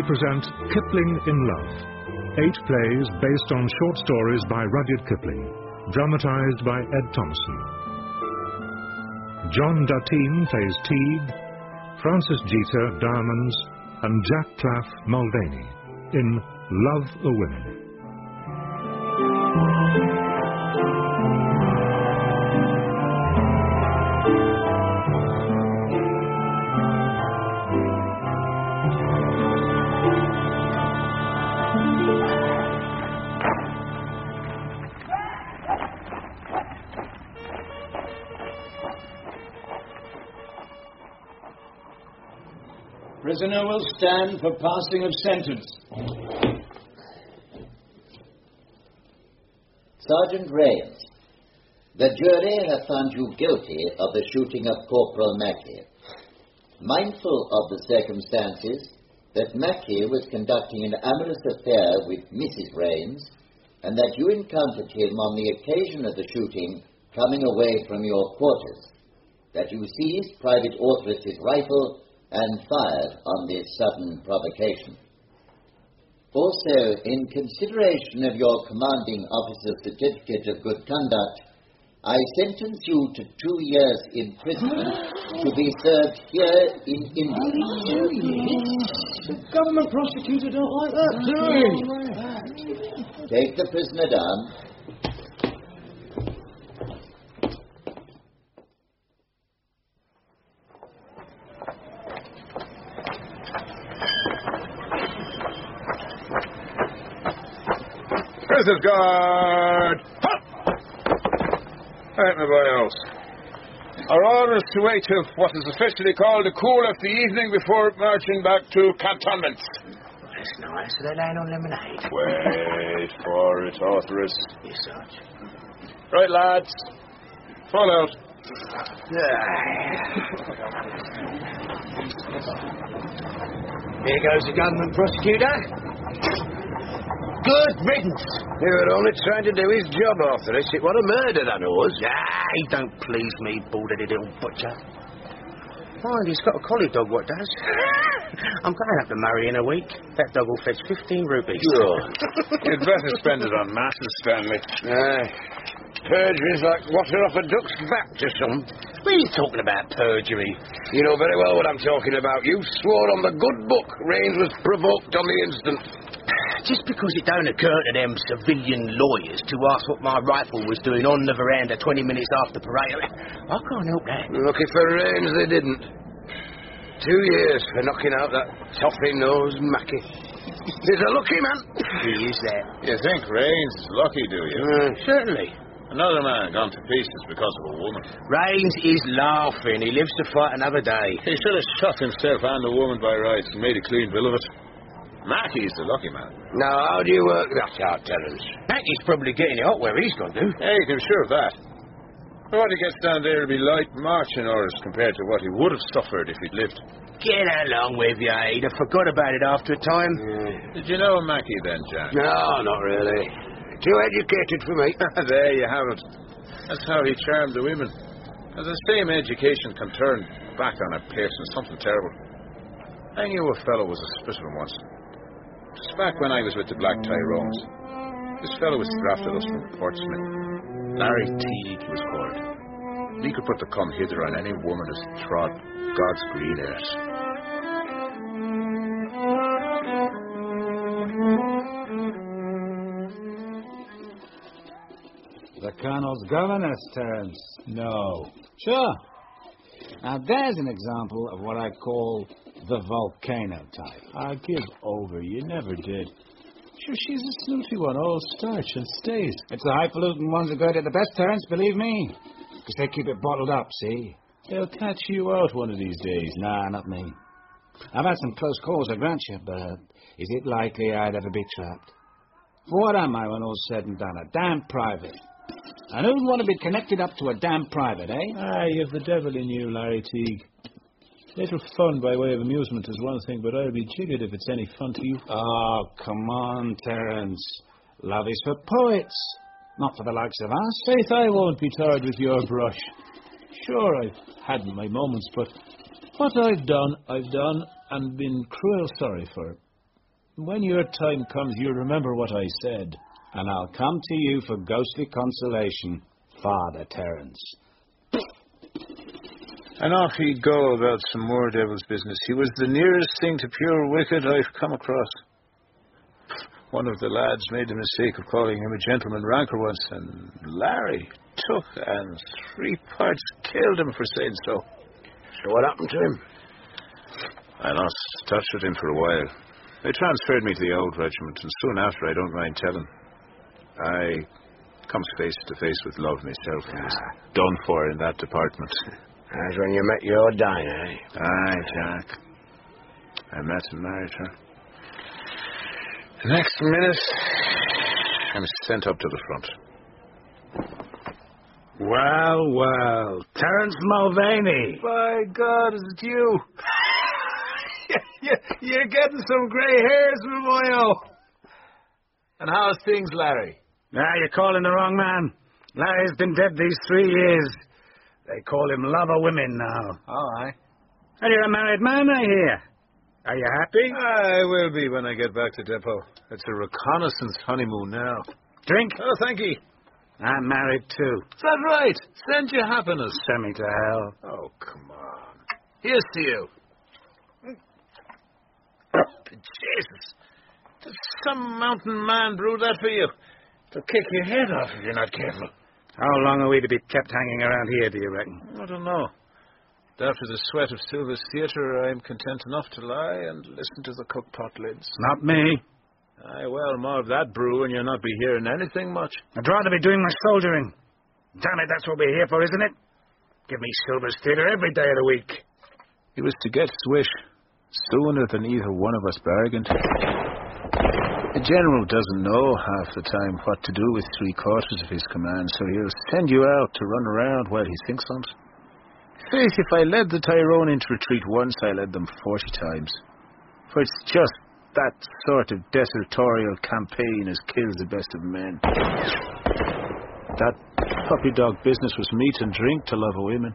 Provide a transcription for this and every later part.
present Kipling in Love. 8 plays based on short stories by Rudyard Kipling, dramatized by Ed Thompson. John Datine plays Teague, Francis Jeter Diamonds, and Jack Claff Mulvaney in Love a Women. Prisoner will stand for passing of sentence. Sergeant Rains, the jury have found you guilty of the shooting of Corporal Mackey. Mindful of the circumstances that Mackey was conducting an amorous affair with Mrs. Rains, and that you encountered him on the occasion of the shooting coming away from your quarters, that you seized Private Ortheris's rifle and fired on this sudden provocation. Also, in consideration of your commanding officer's certificate of good conduct, I sentence you to 2 years imprisonment to be served here in India. The government prosecutor don't like that, do he? Take the prisoner down. Prison guard! Right, my boyos. Our orders to wait till what is officially called the cool of the evening before marching back to cantonments. That's nice. So they land on lemonade. Wait for it, Ortheris. Yes, Sarge. Right, lads. Fall out. Here goes the government prosecutor. Good riddance. He were only trying to do his job, Ortheris. It was a murder, that was. He don't please me, bald-headed little butcher. Mind, he's got a collie dog, what does? I'm going up to Murray in a week. That dog will fetch 15 rupees. Sure. You'd better spend it on masses, Stanley. Perjury's like water off a duck's back to some. What are you talking about, perjury? You know very well what I'm talking about. You swore on the good book Rains was provoked on the instant. Just because it don't occur to them civilian lawyers to ask what my rifle was doing on the veranda 20 minutes after parade, I can't help that. Lucky for Rains they didn't. 2 years for knocking out that toffee-nosed Mackey. He's a lucky man. He is that. You think Rains is lucky, do you? Certainly. Another man gone to pieces because of a woman. Rains is laughing. He lives to fight another day. He should have shot himself and the woman by rights and made a clean bill of it. Mackey's the lucky man. Now, how do you work that out, Terence? Mackey's probably getting it up where he's gone to. Yeah, you can be sure of that. But what he gets down there will be light marching orders compared to what he would have suffered if he'd lived. Get along with you. He'd have forgot about it after a time. Did you know Mackey then, Jack? No, not really. Too educated for me. There you have it. That's how he charmed the women. And the same education can turn back on a person, something terrible. I knew a fellow was a specimen once. Just back when I was with the Black Tyrones. This fellow was drafted us from Portsmouth. Larry Teague was called. He could put the come hither on any woman as trod God's green earth. The Colonel's governess, Terence. No. Sure. Now, there's an example of what I call the volcano type. Give over. You never did. Sure, she's a snooty one, all starch and stays. It's the highfalutin ones who go to the best, Terence, believe me. Because they keep it bottled up, see? They'll catch you out one of these days. Nah, not me. I've had some close calls, I grant you, but is it likely I'd ever be trapped? For what am I when all's said and done? A damn private. And who'd want to be connected up to a damn private, eh? You've the devil in you, Larry Teague. Little fun by way of amusement is one thing, but I'll be jiggered if it's any fun to you. Oh, come on, Terence. Love is for poets, not for the likes of us. Faith, I won't be tarred with your brush. Sure, I've had my moments, but what I've done, and been cruel sorry for. When your time comes, you'll remember what I said. And I'll come to you for ghostly consolation, Father Terence. And off he'd go about some more devil's business. He was the nearest thing to pure wicked I've come across. One of the lads made the mistake of calling him a gentleman ranker once, and Larry took and 3 parts killed him for saying so. So what happened to him? I lost touch with him for a while. They transferred me to the old regiment, and soon after, I don't mind telling, I comes face to face with love myself and was done for in that department. That's when you met your Dinah, eh? Aye, Jack. I met and married her. The next minute, I'm sent up to the front. Well, Terence Mulvaney. By God, is it you? You're getting some grey hairs, my boyo. And how's things, Larry? You're calling the wrong man. Larry's been dead these 3 years. They call him Lover Women now. Oh, aye. And you're a married man, I hear. Are you happy? I will be when I get back to depot. It's a reconnaissance honeymoon now. Drink? Oh, thank you. I'm married too. Is that right? Send you happiness. Send me to hell. Oh, come on. Here's to you. Jesus. Does some mountain man brew that for you? They'll kick your head off if you're not careful. How long are we to be kept hanging around here, do you reckon? I don't know. After the sweat of Silver's theatre, I'm content enough to lie and listen to the cookpot lids. Not me. Aye, well, more of that brew and you'll not be hearing anything much. I'd rather be doing my soldiering. Damn it, that's what we're here for, isn't it? Give me Silver's theatre every day of the week. He was to get Swish sooner than either one of us bargained. The general doesn't know half the time what to do with 3/4 of his command, so he'll send you out to run around while he thinks on it. Faith, if I led the Tyrone into retreat once, I led them 40 times. For it's just that sort of desertorial campaign as kills the best of men. That puppy dog business was meat and drink to love of women.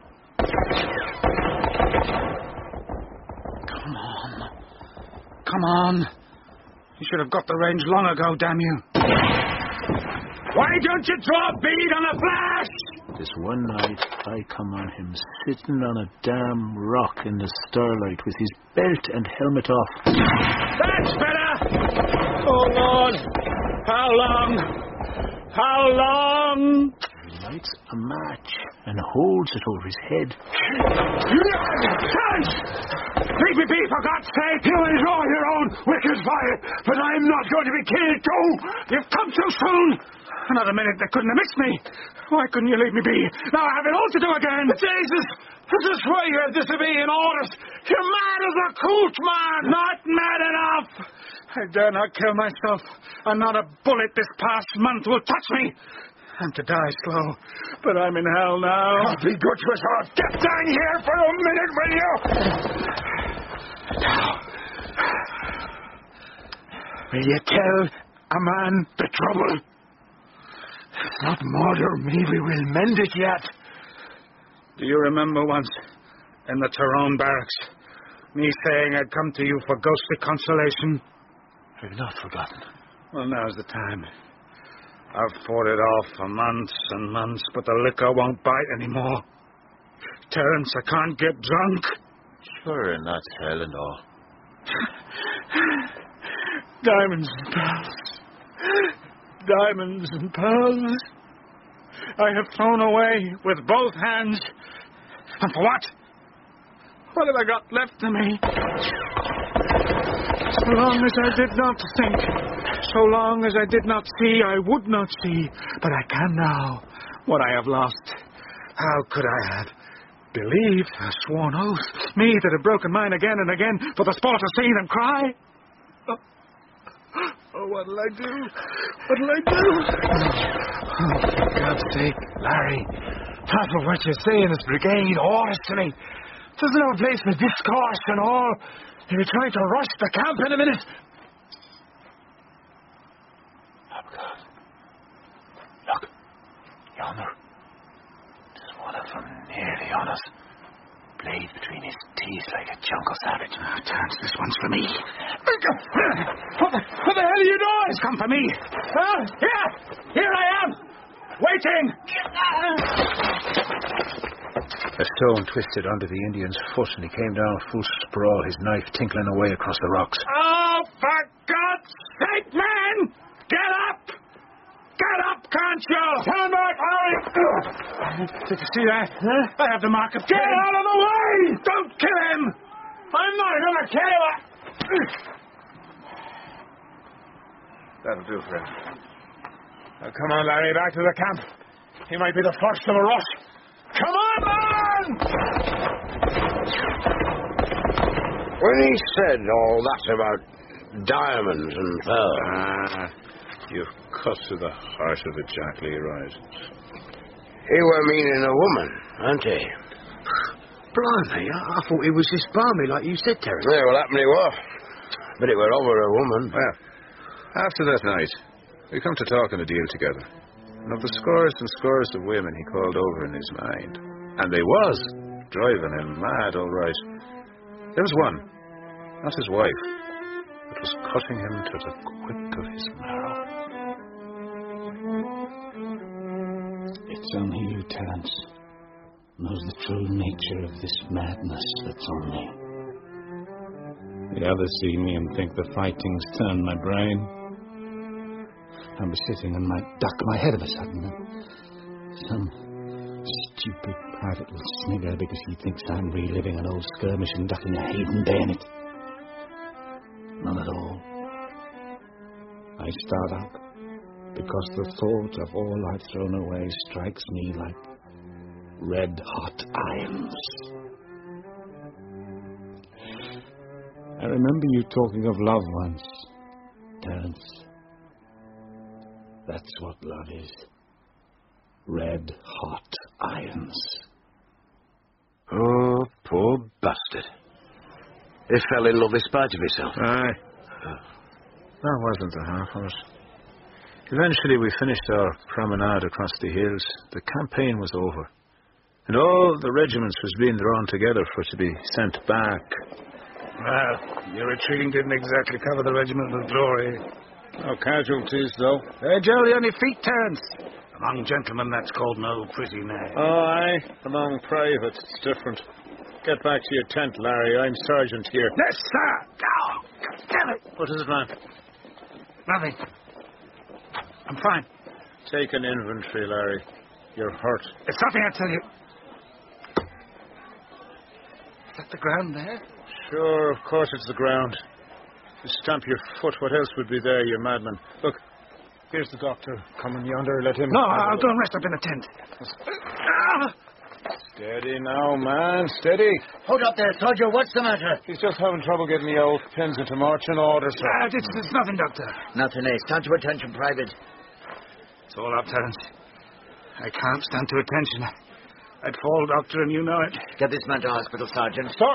Come on. You should have got the range long ago, damn you. Why don't you draw a bead on a flash? This one night, I come on him sitting on a damn rock in the starlight with his belt and helmet off. That's better! Oh, Lord! How long? How long? He lights a match and holds it over his head. Terence! Leave me be, for God's sake! You enjoy your own wicked fire, but I'm not going to be killed too! You've come too soon! Another minute, they couldn't have missed me. Why couldn't you leave me be? Now I have it all to do again. Jesus! This is why you have disobeying orders. You're mad as a coot, man! Not mad enough! I dare not kill myself, and not a bullet this past month will touch me. I'm to die slow, but I'm in hell now. Be good to us all. Get down here for a minute, will you? Will you tell a man the trouble? It's not murder. Maybe we'll mend it yet. Do you remember once, in the Tyrone barracks, me saying I'd come to you for ghostly consolation? I've not forgotten. Well, now's the time. I've fought it off for months and months, but the liquor won't bite anymore. Terence, I can't get drunk. Sure, and that's hell and all. Diamonds and pearls. Diamonds and pearls. I have thrown away with both hands. And for what? What have I got left to me? So long as I did not think, so long as I did not see, I would not see. But I can now. What I have lost. How could I have believed a sworn oath? Me that had broken mine again and again for the sport to see them cry? Oh, what'll I do? What'll I do? Oh, for God's sake, Larry, half of what you say in this brigade orders to me. There's no place for discourse and all. You're trying to rush the camp in a minute. Oh, God. Look, yonder. There's one of them nearly on us. laid between his teeth like a jungle savage. Oh, Terence, this one's for me. What the hell are you doing? It's come for me. Here I am. Waiting. A stone twisted under the Indian's foot, and he came down full sprawl, his knife tinkling away across the rocks. Oh, for God's sake, man! Get up! Get up, can't you? Turn back, hurry! Did you see that? Huh? I have the mark of... Get out of the way! Don't kill him! I'm not going to kill him! That'll do, friend. Now, come on, Larry, back to the camp. He might be the first of a rush. Come on, man! When he said all that about diamonds and pearls... You've cut to the heart of it, Jack Leroy. He were meaning a woman, aren't he? Blimey, I thought it was this balmy, like you said, Terence. Yeah, well, happened he were. But it were over a woman. Well, after that night, we come to talk on a deal together. And of the scores and scores of women he called over in his mind, and they was driving him mad, all right. There was one, not his wife, that was cutting him to the quick of his marrow. It's only you, Terence, knows the true nature of this madness that's on me. The others see me and think the fighting's turned my brain. I'll be sitting and might duck my head of a sudden. Some stupid private will snigger because he thinks I'm reliving an old skirmish and ducking a Hayden bayonet. None at all. I start up because the thought of all I've thrown away strikes me like red-hot irons. I remember you talking of love once, Terence. That's what love is. Red-hot irons. Oh, poor bastard. He fell in love in spite of himself. Aye. That wasn't the half of it. Eventually we finished our promenade across the hills. The campaign was over. And all the regiments was being drawn together for to be sent back. Well, your retreating didn't exactly cover the regiment with glory. No casualties, though. Jolly on your feet, Terence. Among gentlemen, that's called no pretty name. Oh, aye. Among privates, it's different. Get back to your tent, Larry. I'm sergeant here. Yes, sir. Oh, damn it. What is it, man? Nothing. I'm fine. Take an inventory, Larry. You're hurt. It's nothing, I tell you. Is that the ground there? Sure, of course it's the ground. You stamp your foot. What else would be there, you madman? Look, here's the doctor. Coming yonder. Let him... No, I'll go and rest up in the tent. Steady now, man. Steady. Hold up there, soldier. What's the matter? He's just having trouble getting the old pins into marching order, sir. It's nothing, Doctor. Nothing, eh? Stand to attention, Private. It's all up, Terence. I can't stand to attention. I'd fall, Doctor, and you know it. Get this man to hospital, Sergeant. Stop!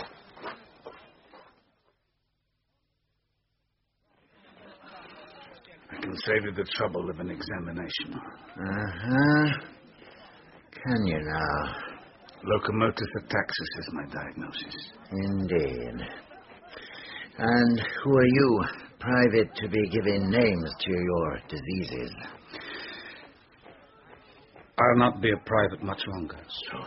I can save you the trouble of an examination. Uh-huh. Can you now? Locomotor ataxis is my diagnosis. Indeed. And who are you, Private, to be giving names to your diseases? I'll not be a private much longer. So.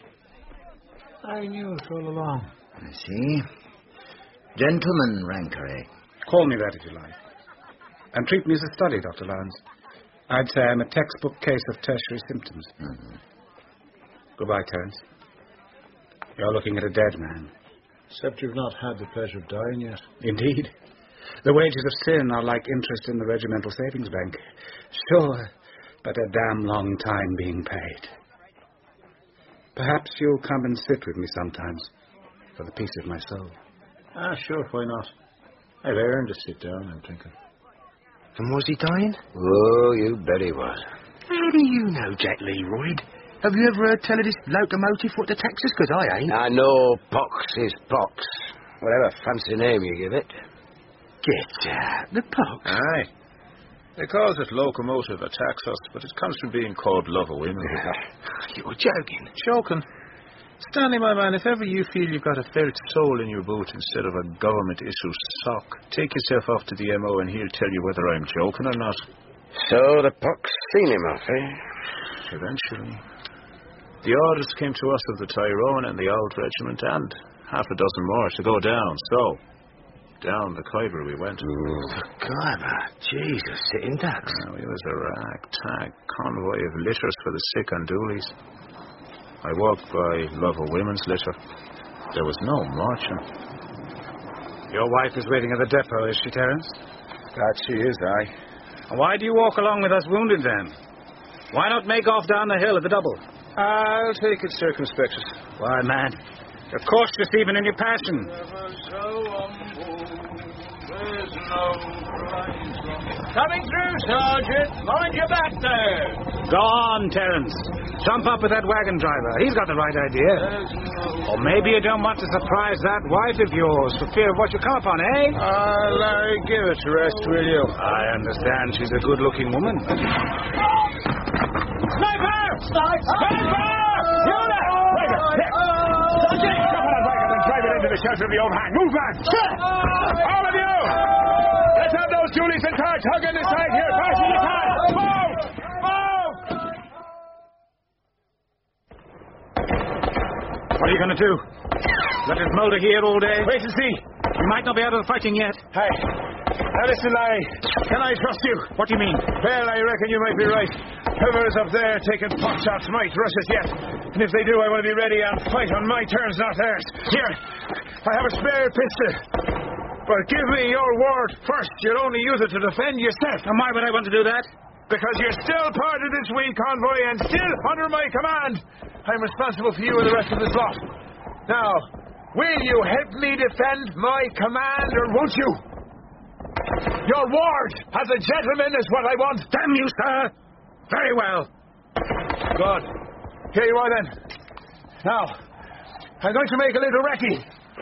I knew it all along. I see. Gentleman rancor, eh? Call me that if you like. And treat me as a study, Dr. Lawrence. I'd say I'm a textbook case of tertiary symptoms. Mm-hmm. Goodbye, Terence. You're looking at a dead man. Except you've not had the pleasure of dying yet. Indeed. The wages of sin are like interest in the regimental savings bank. Sure, but a damn long time being paid. Perhaps you'll come and sit with me sometimes, for the peace of my soul. Sure, why not? I've earned to sit down, I'm thinking. And was he dying? Oh, you bet he was. How do you know, Jack Leroy? Have you ever heard tell of this locomotive foot to Texas? Because I ain't. I know pox is pox. Whatever fancy name you give it. Get out. The pox? Aye. They calls it locomotive ataxis, but it comes from being called love of women. You're joking. Joking. Stanley, my man, if ever you feel you've got a felt sole in your boot instead of a government-issued sock, take yourself off to the MO and he'll tell you whether I'm joking or not. So the Puck's seen him off, eh? Eventually. The orders came to us of the Tyrone and the Old Regiment and half a dozen more to go down, so down the Khyber we went. God, Jesus, sitting ducks. It was a ragtag convoy of litters for the sick and doolies. I walked by Love of Women's litter. There was no marching. Your wife is waiting at the depot, is she, Terence? That she is, aye. And why do you walk along with us wounded, then? Why not make off down the hill at the double? I'll take it circumspectly. Why, man, you're cautious even in your passion. Coming through, Sergeant. Mind your back there. Go on, Terence. Jump up with that wagon driver. He's got the right idea. Or maybe you don't want to surprise that wife of yours for fear of what you come upon, eh? I'll give it a rest, will you? I understand she's a good-looking woman. Sniper! Sniper! You there! Sergeant! Jump on that wagon and drive it into the shelter of the overhang. Move, man! All of you! Let's have those Julies and carts hug in the side here. Fast as you can. Move! Move! What are you going to do? Let us moulder here all day? Wait and see. We might not be out of the fighting yet. Hey. Now listen, Larry. Can I trust you? What do you mean? Well, I reckon you might be right. Whoever's up there taking pot shots might rush us yet. And if they do, I want to be ready and fight on my terms, not theirs. Here, I have a spare pistol. But give me your word first. You'll only use it to defend yourself. And why would I want to do that? Because you're still part of this wee convoy and still under my command. I'm responsible for you and the rest of this lot. Now, will you help me defend my command, or won't you? Your word as a gentleman is what I want. Damn you, sir! Very well. Good. Here you are, then. Now, I'm going to make a little recce.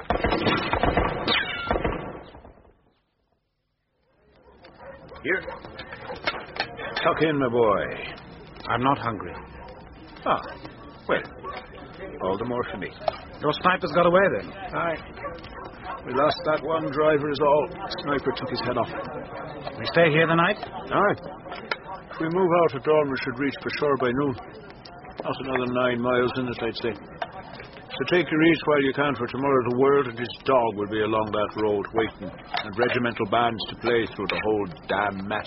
Here. Tuck in, my boy. I'm not hungry. Ah, well, all the more for me. Your sniper's got away, then? Aye. We lost that one driver is all. Sniper took his head off. We stay here the night? Aye. If we move out at dawn, we should reach for shore by noon. Not another 9 miles in it, I'd say. So take your ease while you can, for tomorrow the world and his dog will be along that road waiting, and regimental bands to play through the whole damn mess.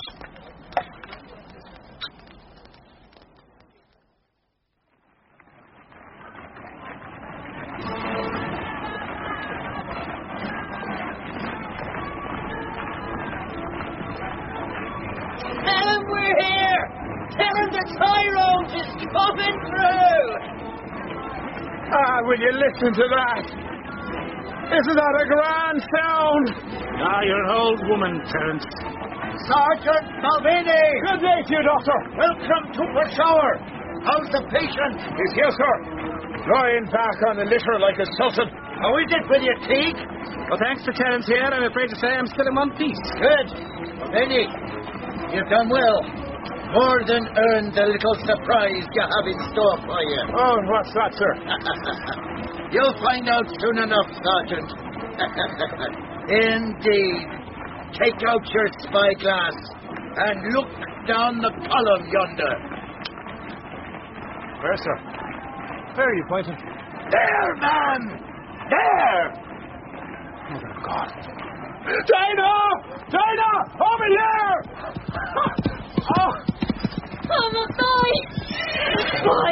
Tell him we're here! Tell him the Tyrone is coming through! Ah, will you listen to that? Isn't that a grand sound? Ah, you're an old woman, Terence. Sergeant Mulvaney! Good day to you, Doctor. Welcome to Peshawar. How's the patient? He's here, sir. Lying back on the litter like a sultan. How is it with you, Teague? Well, thanks to Terence here, I'm afraid to say I'm still in one piece. Good. Mulvaney, you've done well. More than earned the little surprise you have in store for you. Oh, what's that, sir? You'll find out soon enough, Sergeant. Indeed. Take out your spyglass and look down the column yonder. Where, sir? Where are you pointing? There, man! There! Mother of God. Dinah! Dinah! Over here! Oh! Oh, my boy! Boy!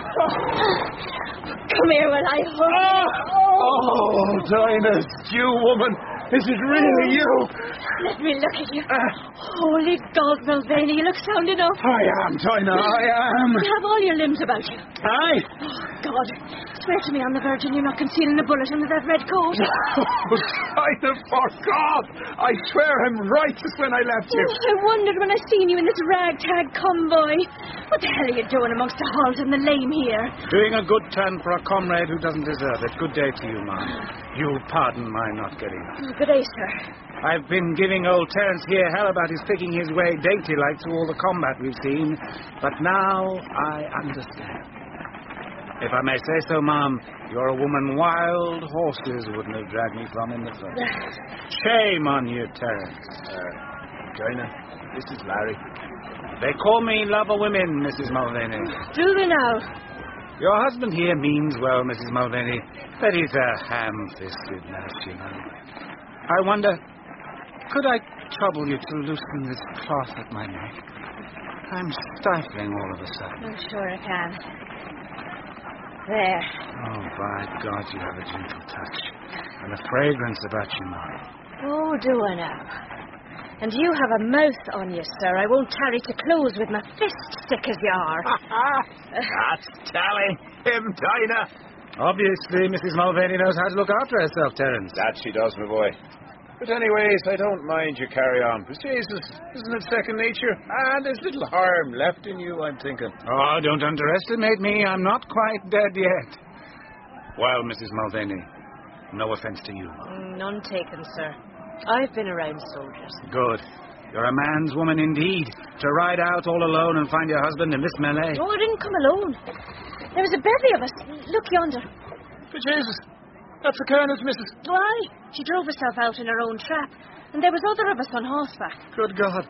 Come here while I hold you. Oh, Dinah, you woman! Is it really you? Let me look at you. Holy God, Mulvaney, you look sound enough. I am, Dinah, I am. You have all your limbs about you. Aye. Oh, God. Swear to me on the Virgin you're not concealing the bullet under that red coat. Oh, Dinah, for God! I swear I'm righteous when I left you. Oh, I wondered when I seen you in this ragtag convoy. What the hell are you doing amongst the halt and the lame here? Doing a good turn for a comrade who doesn't deserve it. Good day to you, ma'am. You'll pardon my not getting up. Oh, good day, sir. I've been giving old Terence here hell about his picking his way dainty-like through all the combat we've seen, but now I understand. If I may say so, Ma'am, you're a woman wild horses wouldn't have dragged me from in the front. Shame on you, Terence. Dinah, this is Larry. They call me love of women, Mrs. Mulvaney. Do they now? Your husband here means well, Mrs. Mulvaney, but he's a ham-fisted lass, you know. I wonder, could I trouble you to loosen this cloth at my neck? I'm stifling all of a sudden. I'm sure I can. There. Oh, by God, you have a gentle touch. And a fragrance about you, Mom. Oh, do I now? And you have a mouth on you, sir. I won't tarry to close with my fist sick as you are. That's telling him, Dinah. Obviously, Mrs. Mulvaney knows how to look after herself, Terence. That she does, my boy. But anyways, I don't mind you carry on. But Jesus, isn't it second nature? And there's little harm left in you, I'm thinking. Oh, don't underestimate me. I'm not quite dead yet. Well, Mrs. Mulvaney, no offense to you. None taken, sir. I've been around soldiers. Good. You're a man's woman indeed, to ride out all alone and find your husband in this melee. Oh, I didn't come alone. There was a bevy of us. Look yonder. But Jesus, that's the Colonel's missus. Why? She drove herself out in her own trap, and there was other of us on horseback. Good God.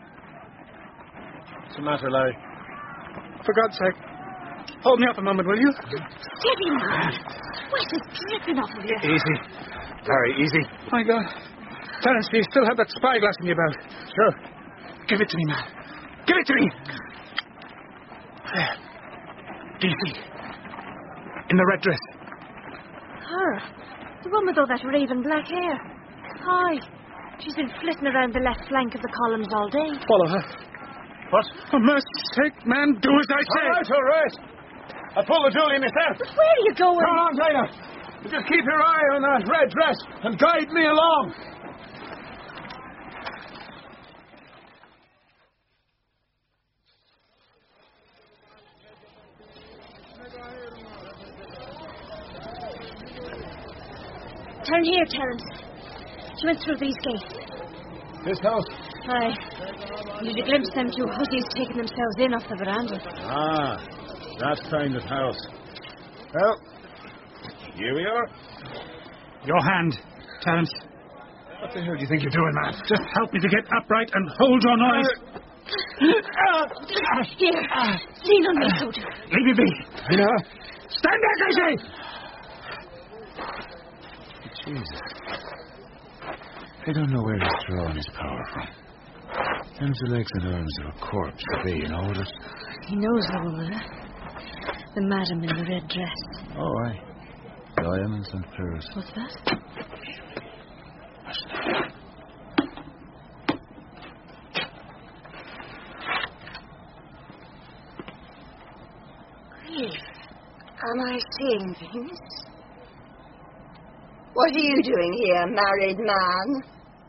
What's the matter, Larry? For God's sake, hold me up a moment, will you? Steady, man. Sweat is dripping off of you. Easy. Larry, easy. My God. Terence, do you still have that spyglass in your belt? Sure. Give it to me, man. Give it to me. There. Do you see? In the red dress. Her. The one with all that raven black hair. Aye. She's been flitting around the left flank of the columns all day. Follow her. What? For mercy's sake, man, do as I say. All right. I'll pull the Julie myself. But where are you going? Come on, Dinah. You just keep your eye on that red dress and guide me along. Turn here, Terence. She went through these gates. This house? Aye. You did a glimpse of them two hussies taking themselves in off the veranda. Ah, that kind of house. Well, here we are. Your hand, Terence. What the hell do you think you're doing, man? Just help me to get upright and hold your noise. Here. Lean on me, soldier. Leave me be. Yeah. Stand back, I say! Jesus. I don't know where he's drawing his power from. Them's the legs and arms of a corpse, be, you know that? He knows the woman, huh? The madam in the red dress. Oh, aye. Diamonds and pearls. What's that? Grief. Am I seeing things? What are you doing here, married man?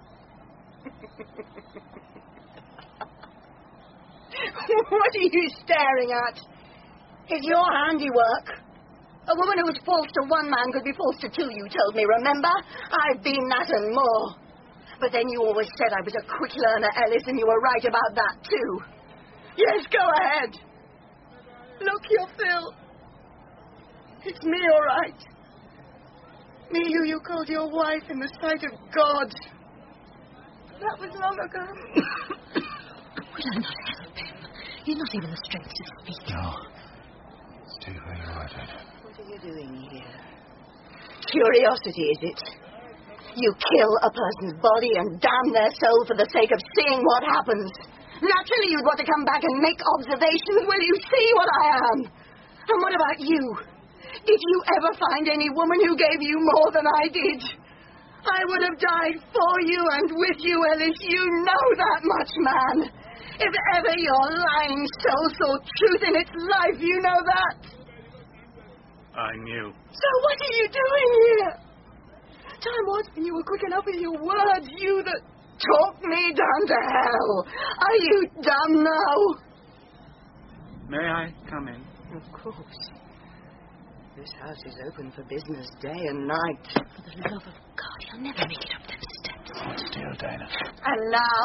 What are you staring at? It's your handiwork. A woman who was false to one man could be false to two, you told me, remember? I've been that and more. But then you always said I was a quick learner, Ellis, and you were right about that, too. Yes, go ahead. Look, your Phil. It's me, all right. Me who you called your wife in the sight of God. That was long ago. Will I not help him? You've not even the strength to speak. No. Stay where you are, Dad. What are you doing here? Curiosity, is it? You kill a person's body and damn their soul for the sake of seeing what happens. Naturally, you'd want to come back and make observations. Will you see what I am? And what about you? Did you ever find any woman who gave you more than I did? I would have died for you and with you, Ellis. You know that much, man. If ever your lying soul saw truth in its life, you know that. I knew. So what are you doing here? Time was when you were quick enough with your words, you that talked me down to hell. Are you dumb now? May I come in? Of course. This house is open for business day and night. For the love of God, you'll never make it up them steps. Hold still, Dinah. And now?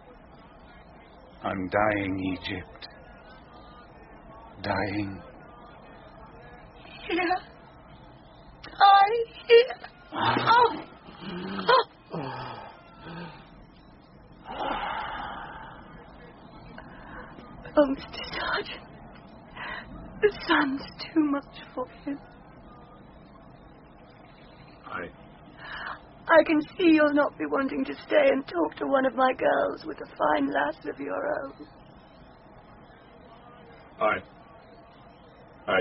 I'm dying, Egypt. Dying here. Oh. Oh, Mr. Sergeant. The sun's too much for him. I can see you'll not be wanting to stay and talk to one of my girls with a fine lass of your own. Aye.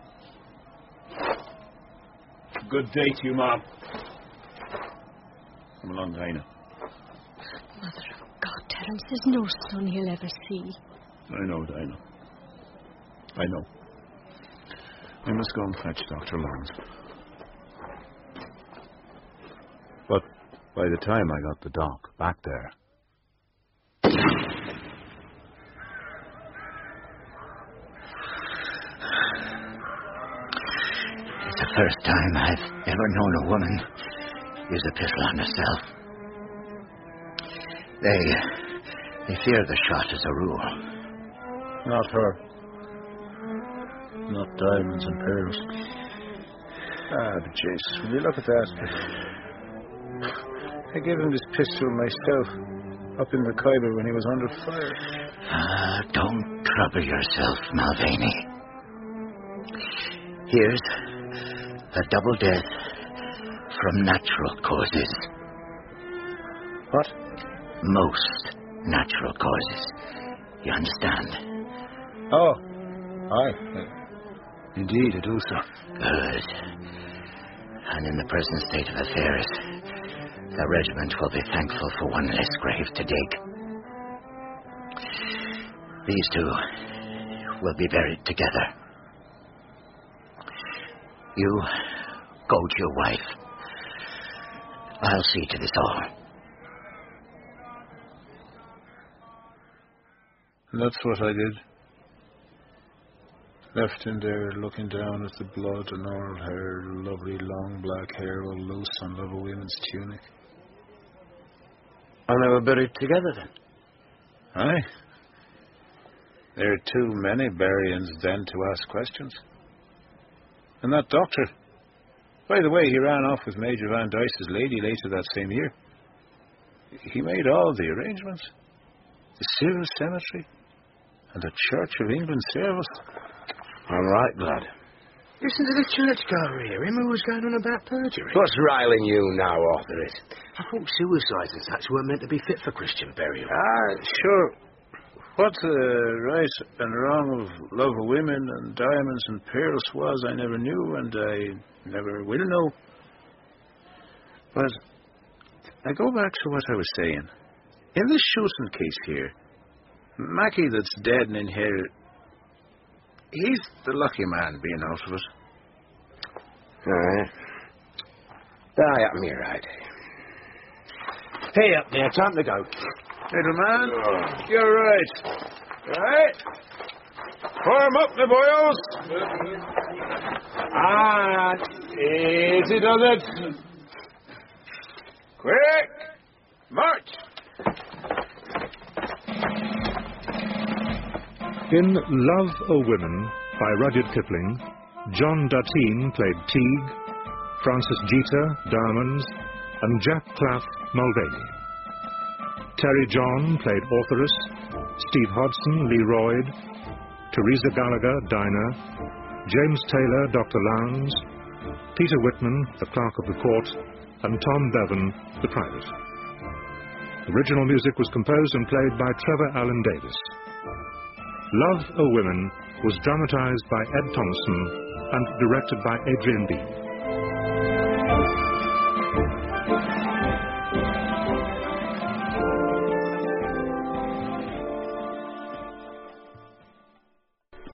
Good day to you, Mom. Come along, Dinah. Mother of God, Terence, there's no son he'll ever see. I know, Dinah. I know. I must go and fetch Dr. Lawrence. But by the time I got the doc back there... It's the first time I've ever known a woman use a pistol on herself. They fear the shot as a rule. Not her. Not diamonds and pearls. But Jesus, when you look at that... I gave him this pistol myself up in the Khyber when he was under fire. Don't trouble yourself, Mulvaney. Here's a double death from natural causes. What? Most natural causes. You understand? Oh, aye. Indeed, I do, sir. Good. And in the present state of affairs, the regiment will be thankful for one less grave to dig. These two will be buried together. You go to your wife. I'll see to this all. And that's what I did. Left him there looking down at the blood and oral hair, lovely long black hair all loose on Love of Women's tunic. And they were buried together then? Aye. There are too many buryings then to ask questions. And that doctor, by the way, he ran off with Major Van Dyce's lady later that same year. He made all the arrangements. The civil cemetery and the Church of England service. I'm right glad. Listen to the churchgoer here, him who was going on about perjury. What's riling you now, Arthur? I thought suicides and such weren't meant to be fit for Christian burial. Sure. What the right and wrong of Love of Women and diamonds and pearls was, I never knew, and I never will know. But I go back to what I was saying. In this shooting case here, Mackie that's dead and in here, he's the lucky man being out of it. Aye. Die up me right. Hey up there, time to go. Little man, you're right. Right? Form up, my boyos. And easy does it. Quick, march. In Love o' Women by Rudyard Kipling, John Datine played Teague, Francis Jeter, Diamonds, and Jack Claff, Mulvaney. Terry John played Authoress, Steve Hodson, Leroyd, Teresa Gallagher, Dinah, James Taylor, Dr. Lowndes, Peter Whitman, the Clerk of the Court, and Tom Bevan, the Private. Original music was composed and played by Trevor Allen Davis. Love o' Women was dramatized by Ed Thompson and directed by Adrian Bean.